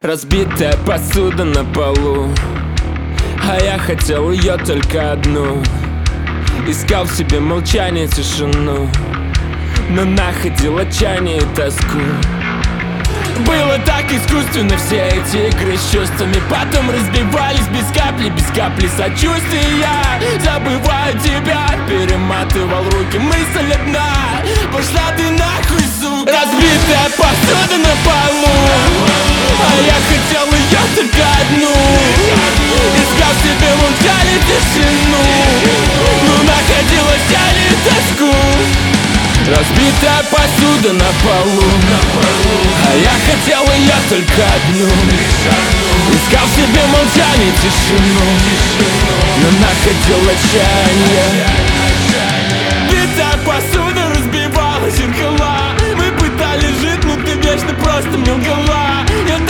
Разбитая посуда на полу, а я хотел ее только одну. Искал в себе молчание, тишину, но находил отчаяние и тоску. Было так искусственно все эти игры с чувствами, потом разбивались без капли сочувствия. Забываю тебя, перематывал руки, мысль одна: пошла ты нахуй, сука. Разбитая посуда на полу, а я хотел ее только одну. Искал в себе молчание, тишину, но находил отчаяние и тоску. Разбитая посуда на полу, а я хотел ее только одну. Искал в себе молчание, тишину, но находил отчаяние. Битая посуда разбивала зеркала. Мы пытались жить, но ты вечно просто мне лгала. Я